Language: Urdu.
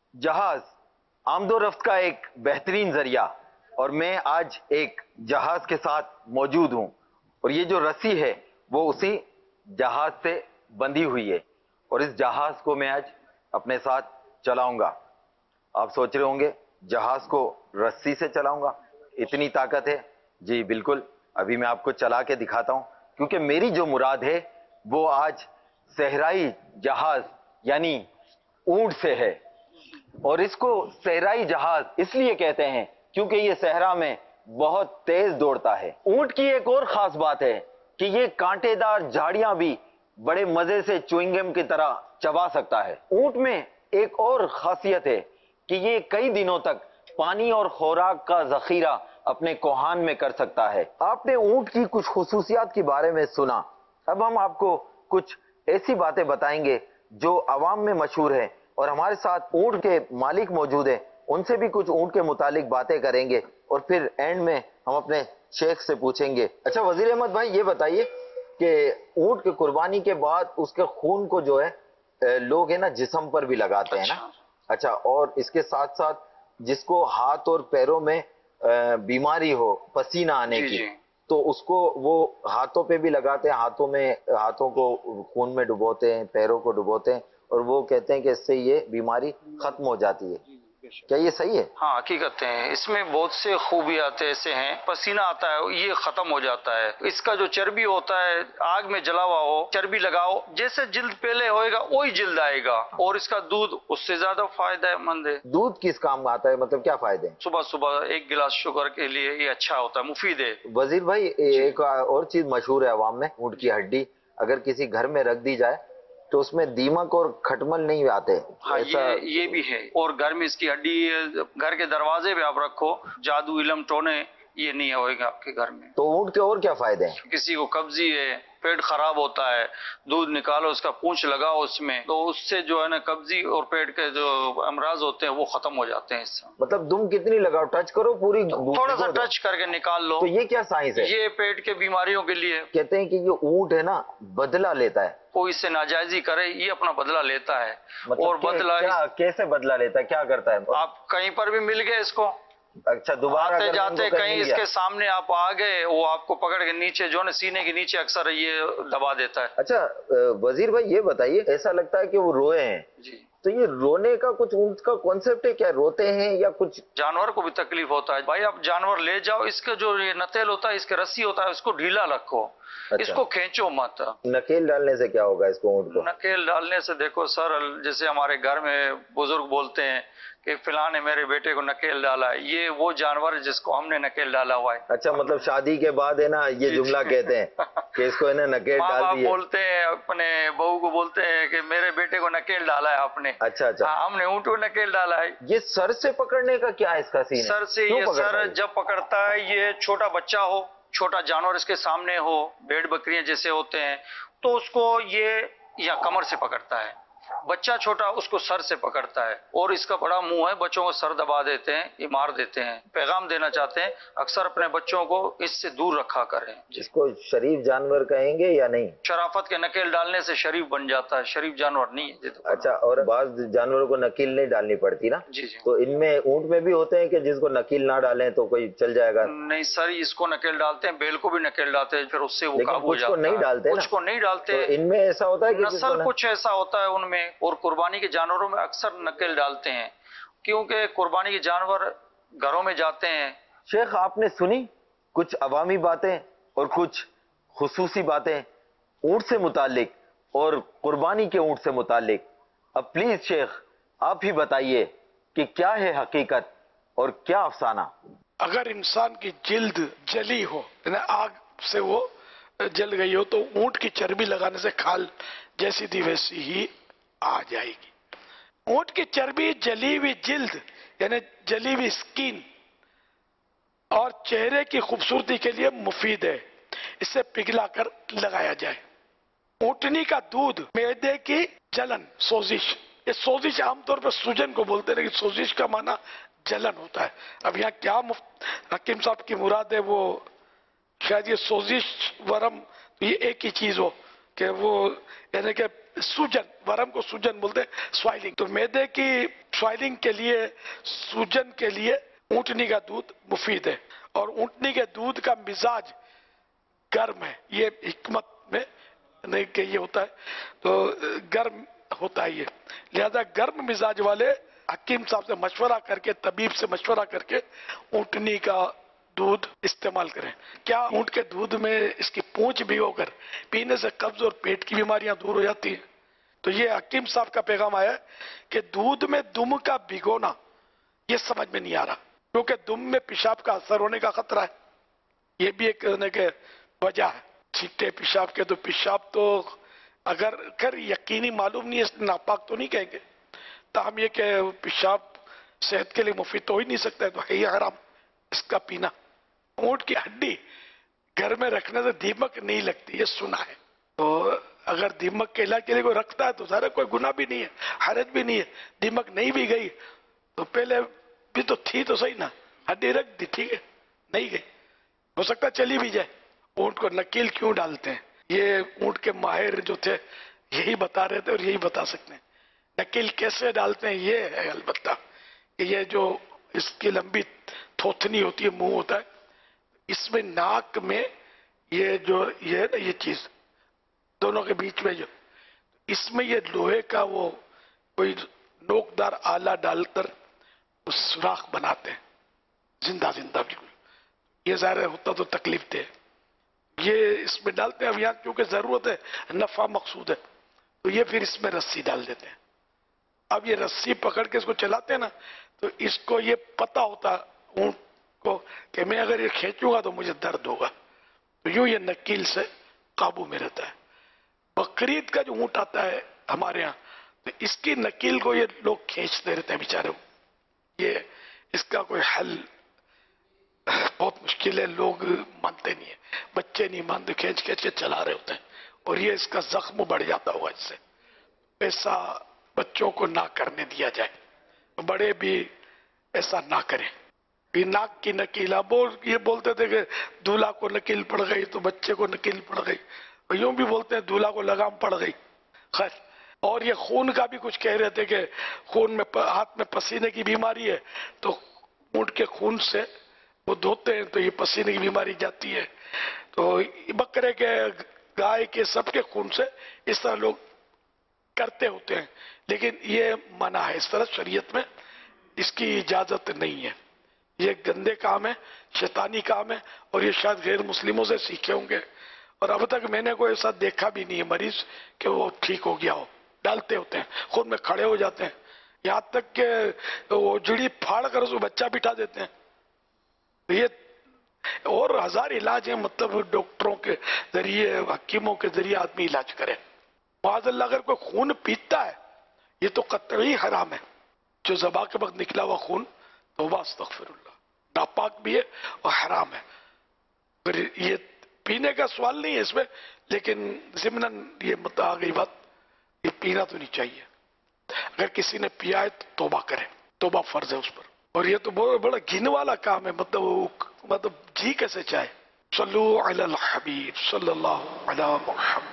جہاز آمد و رفت کا ایک بہترین ذریعہ، اور میں آج ایک جہاز کے ساتھ موجود ہوں، اور یہ جو رسی ہے وہ اسی جہاز سے بندھی ہوئی ہے، اور اس جہاز کو میں آج اپنے ساتھ چلاؤں گا۔ آپ سوچ رہے ہوں گے جہاز کو رسی سے چلاؤں گا، اتنی طاقت ہے؟ جی بالکل، ابھی میں آپ کو چلا کے دکھاتا ہوں، کیونکہ میری جو مراد ہے وہ آج صحرائی جہاز یعنی اونٹ سے ہے۔ اور اس کو صحرائی جہاز اس لیے کہتے ہیں کیونکہ یہ صحرا میں بہت تیز دوڑتا ہے۔ اونٹ کی ایک اور خاص بات ہے کہ یہ کانٹے دار جھاڑیاں بھی بڑے مزے سے چوئنگم کی طرح چبا سکتا ہے۔ اونٹ میں ایک اور خاصیت ہے کہ یہ کئی دنوں تک پانی اور خوراک کا ذخیرہ اپنے کوہان میں کر سکتا ہے۔ آپ نے اونٹ کی کچھ خصوصیات کے بارے میں سنا، اب ہم آپ کو کچھ ایسی باتیں بتائیں گے جو عوام میں مشہور ہیں، اور ہمارے ساتھ اونٹ کے مالک موجود ہیں، ان سے بھی کچھ اونٹ کے متعلق باتیں کریں گے، اور پھر اینڈ میں ہم اپنے شیخ سے پوچھیں گے۔ اچھا وزیر احمد بھائی، یہ بتائیے کہ اونٹ کی قربانی کے بعد اس کے خون کو جو ہے لوگ ہے نا جسم پر بھی لگاتے ہیں نا؟ اچھا، اور اس کے ساتھ ساتھ جس کو ہاتھ اور پیروں میں بیماری ہو پسینہ آنے کی، تو اس کو وہ ہاتھوں پہ بھی لگاتے ہیں، ہاتھوں کو خون میں ڈبوتے ہیں، پیروں کو ڈبوتے ہیں، اور وہ کہتے ہیں کہ اس سے یہ بیماری ختم ہو جاتی ہے۔ کیا یہ صحیح ہے؟ ہاں حقیقت ہے، اس میں بہت سے خوبیات ایسے ہیں، پسینہ آتا ہے یہ ختم ہو جاتا ہے، اس کا جو چربی ہوتا ہے آگ میں جلا ہوا ہو، چربی لگاؤ، جیسے جلد پہلے ہوئے گا وہی جلد آئے گا، اور اس کا دودھ اس سے زیادہ فائدہ مند ہے۔ دودھ کس کام میں آتا ہے، مطلب کیا فائدے ہیں؟ صبح صبح ایک گلاس شوگر کے لیے یہ اچھا ہوتا ہے، مفید ہے۔ وزیر بھائی، ایک اور چیز مشہور ہے عوام میں، اونٹ کی ہڈی اگر کسی گھر میں رکھ دی جائے تو اس میں دیمک اور کھٹمل نہیں آتے۔ ہاں یہ بھی ہے، اور گھر میں اس کی ہڈی گھر کے دروازے پہ آپ رکھو، جادو علم ٹونے یہ نہیں ہوئے گا آپ کے گھر میں۔ تو اونٹ کے اور کیا فائدے ہیں؟ کسی کو قبضی ہے، پیٹ خراب ہوتا ہے، دودھ نکالو اس کا پونچھ لگاؤ اس میں، تو اس سے جو ہے نا قبضی اور پیٹ کے جو امراض ہوتے ہیں وہ ختم ہو جاتے ہیں اس سے۔ مطلب دم کتنی لگاؤ، ٹچ کرو پوری؟ تھوڑا سا ٹچ کر کے نکال لو۔ تو یہ کیا سائنس ہے؟ یہ پیٹ کے بیماریوں کے لیے۔ کہتے ہیں کہ یہ اونٹ ہے نا بدلہ لیتا ہے، کوئی اس سے ناجائزی کرے یہ اپنا بدلہ لیتا ہے، اور بدلہ کیسے بدلہ لیتا ہے، کیا کرتا ہے؟ آپ کہیں پر بھی مل گئے اس کو، اچھا دوبارہ آتے جاتے کہیں اس کے سامنے آپ آ گئے، وہ آپ کو پکڑ کے نیچے جو ہے سینے کے نیچے اکثر یہ دبا دیتا ہے۔ اچھا وزیر بھائی یہ بتائیے، ایسا لگتا ہے کہ وہ روئے ہیں، جی تو یہ رونے کا کچھ اونٹ کا کانسیپٹ ہے کیا؟ روتے ہیں یا کچھ؟ جانور کو بھی تکلیف ہوتا ہے بھائی، آپ جانور لے جاؤ، اس کا جو یہ نتیل ہوتا ہے، اس کے رسی ہوتا ہے، اس کو ڈھیلا رکھو، اس کو کھینچو مت۔ نکیل ڈالنے سے کیا ہوگا اس کو، اونٹ کو؟ نکیل ڈالنے سے دیکھو سر، جیسے ہمارے گھر میں بزرگ بولتے ہیں کہ فلاں نے میرے بیٹے کو نکیل ڈالا ہے، یہ وہ جانور ہے جس کو ہم نے نکیل ڈالا ہوا ہے۔ اچھا، مطلب شادی کے بعد ہے نا یہ جملہ کہتے ہیں کہ اس کو ہے نا نکیل ڈال ماں باپ دیے۔ بولتے ہیں اپنے بہو کو، بولتے ہیں کہ میرے بیٹے کو نکیل ڈالا ہے آپ نے۔ اچھا اچھا، ہم نے اونٹ کو نکیل ڈالا ہے۔ یہ سر سے پکڑنے کا کیا ہے اس کا سین؟ سر سے یہ سر جب پکڑتا ہے، یہ چھوٹا بچہ ہو، چھوٹا جانور اس کے سامنے ہو، بھیڑ بکریاں جیسے ہوتے ہیں، تو اس کو یہ یا کمر سے پکڑتا ہے، بچہ چھوٹا اس کو سر سے پکڑتا ہے، اور اس کا بڑا منہ ہے، بچوں کو سر دبا دیتے ہیں، یہ مار دیتے ہیں۔ پیغام دینا چاہتے ہیں اکثر اپنے بچوں کو اس سے دور رکھا کریں۔ اس کو شریف جانور کہیں گے یا نہیں؟ شرافت کے نکیل ڈالنے سے شریف بن جاتا ہے، شریف جانور نہیں ہے۔ اچھا، اور بعض جانوروں کو نکیل نہیں ڈالنی پڑتی نا؟ جی جی، تو ان میں اونٹ میں بھی ہوتے ہیں کہ جس کو نکیل نہ ڈالیں تو کوئی چل جائے گا؟ نہیں سر، اس کو نکیل ڈالتے ہیں، بیل کو بھی نکیل ڈالتے ہیں، پھر اس سے وہ قابو ہو کچھ جاتا کو ہے۔ نہیں ڈالتے، کچھ کو نہیں ڈالتے، تو ان میں ایسا ہوتا ہے کہ نسل کچھ ایسا ہوتا ہے ان میں، اور قربانی کے جانوروں میں اکثر نکیل ڈالتے ہیں، کیونکہ قربانی کے جانور گھروں میں جاتے ہیں۔ شیخ آپ نے سنی کچھ عوامی باتیں اور کچھ خصوصی باتیں اونٹ سے متعلق اور قربانی کے اونٹ سے متعلق۔ اب پلیز شیخ آپ ہی بتائیے کہ کیا ہے حقیقت اور کیا افسانہ؟ اگر انسان کی جلد جلی ہو، یعنی آگ سے وہ جل گئی ہو، تو اونٹ کی چربی لگانے سے کھال جیسی تھی ویسی ہی آ جائے گی۔ اونٹ کی چربی جلی ہوئی جلد یعنی جلی ہوئی سکین اور چہرے کی خوبصورتی کے لیے مفید ہے، اس سے پگھلا کر لگایا جائے۔ اونٹنی کا دودھ معدے کی جلن، سوزش، یہ سوزش عام طور پر سوجن کو بولتے ہیں، لیکن سوزش کا معنی جلن ہوتا ہے۔ اب یہاں کیا حکیم صاحب کی مراد ہے، وہ شاید یہ سوزش ورم یہ ایک ہی چیز ہو کہ وہ یعنی کہ سوجن، ورم کو سوجن بولتے ہیں، سوائلنگ۔ تو معدے کی سوائلنگ کے لیے، سوجن کے لیے اونٹنی کا دودھ مفید ہے، اور اونٹنی کے دودھ کا مزاج گرم ہے، یہ حکمت میں نہیں کہ یہ ہوتا ہے تو گرم ہوتا ہے یہ، لہذا گرم مزاج والے حکیم صاحب سے مشورہ کر کے، طبیب سے مشورہ کر کے اونٹنی کا دودھ استعمال کریں۔ کیا اونٹ کے دودھ میں اس کی پونچھ بھگو کر پینے سے قبض اور پیٹ کی بیماریاں دور ہو جاتی ہیں؟ تو یہ حکیم صاحب کا پیغام آیا ہے کہ دودھ میں دم کا بھگونا یہ سمجھ میں نہیں آ رہا، کیونکہ دم میں پیشاب کا اثر ہونے کا خطرہ ہے، یہ بھی ایک وجہ ہے۔ چھٹے پیشاب کے تو پیشاب تو اگر یقینی معلوم نہیں ہے، اس ناپاک تو نہیں کہیں گے، تاہم یہ کہ پیشاب صحت کے لیے مفید تو ہو ہی نہیں سکتا ہے، تو ہے یہ حرام اس کا پینا۔ اونٹ کی ہڈی گھر میں رکھنے سے دیمک نہیں لگتی، یہ سنا ہے، تو اگر دیمک کے علاج کے لیے کوئی رکھتا ہے تو سارا کوئی گناہ بھی نہیں ہے، حرج بھی نہیں ہے۔ دیمک نہیں بھی گئی تو پہلے بھی تو تھی تو صحیح نا، ہڈی رکھ دی، ٹھیک ہے، نہیں گئی، ہو سکتا چلی بھی جائے۔ اونٹ کو نکیل کیوں ڈالتے ہیں؟ یہ اونٹ کے ماہر جو تھے یہی بتا رہے تھے اور یہی بتا سکتے ہیں۔ نکیل کیسے ڈالتے ہیں یہ ہے البتہ کہ یہ جو اس کی لمبی تھوتنی ہوتی ہے، منہ ہوتا ہے، اس میں ناک میں یہ جو یہ ہے نا یہ چیز دونوں کے بیچ میں جو اس میں یہ لوہے کا وہ کوئی نوکدار آلہ ڈال کر اس سوراخ بناتے ہیں، زندہ زندہ بالکل، یہ ظاہر ہوتا تو تکلیف دے، یہ اس میں ڈالتے ہیں۔ اب یہاں کیونکہ ضرورت ہے، نفع مقصود ہے، تو یہ پھر اس میں رسی ڈال دیتے ہیں۔ اب یہ رسی پکڑ کے اس کو چلاتے ہیں نا، تو اس کو یہ پتہ ہوتا اونٹ کو کہ میں اگر یہ کھینچوں گا تو مجھے درد ہوگا، تو یوں یہ نکیل سے قابو میں رہتا ہے۔ بقرعید کا جو اونٹ آتا ہے ہمارے ہاں، تو اس کی نکیل کو یہ لوگ کھینچتے رہتے ہیں بیچارے، یہ اس کا کوئی حل بہت مشکل ہے، لوگ مانتے نہیں ہیں، بچے نہیں مانتے، کھینچ کھینچ کے چلا رہے ہوتے ہیں، اور یہ اس کا زخم بڑھ جاتا ہوگا اس سے۔ ایسا بچوں کو نہ کرنے دیا جائے، بڑے بھی ایسا نہ کریں۔ یہ ناک کی نکیل، اب یہ بولتے تھے کہ دولہا کو نکیل پڑ گئی تو بچے کو نکیل پڑ گئی، اور یوں بھی بولتے ہیں دولہا کو لگام پڑ گئی، خیر۔ اور یہ خون کا بھی کچھ کہہ رہے تھے کہ خون میں ہاتھ میں پسینے کی بیماری ہے تو اونٹ کے خون سے وہ دھوتے ہیں تو یہ پسینے کی بیماری جاتی ہے، تو بکرے کے، گائے کے، سب کے خون سے اس طرح لوگ کرتے ہوتے ہیں، لیکن یہ منع ہے، اس طرح شریعت میں اس کی اجازت نہیں ہے، یہ گندے کام ہے، شیطانی کام ہے، اور یہ شاید غیر مسلموں سے سیکھے ہوں گے، اور اب تک میں نے کوئی ایسا دیکھا بھی نہیں ہے مریض کہ وہ ٹھیک ہو گیا ہو۔ ڈالتے ہوتے ہیں، خود میں کھڑے ہو جاتے ہیں، یہاں تک کہ وہ جڑی پھاڑ کر اس کو بچہ بٹھا دیتے ہیں، یہ اور ہزار علاج ہیں، مطلب ڈاکٹروں کے ذریعے، حکیموں کے ذریعے آدمی علاج کرے۔ معاذ اللہ اگر کوئی خون پیتا ہے یہ تو قطعی حرام ہے، جو ذبح کے وقت نکلا ہوا خون، توبہ استغفر اللہ، ناپاک بھی ہے اور حرام ہے۔ پھر یہ پینے کا سوال نہیں ہے اس میں، لیکن ضمناً یہ آ گئی بات، یہ پینا تو نہیں چاہیے، اگر کسی نے پیا ہے تو توبہ کرے، توبہ فرض ہے اس پر، اور یہ تو بہت بڑا گھن والا کام ہے، مطلب جی کیسے چاہے۔ صلو علی الحبیب صلی اللہ علی محمد۔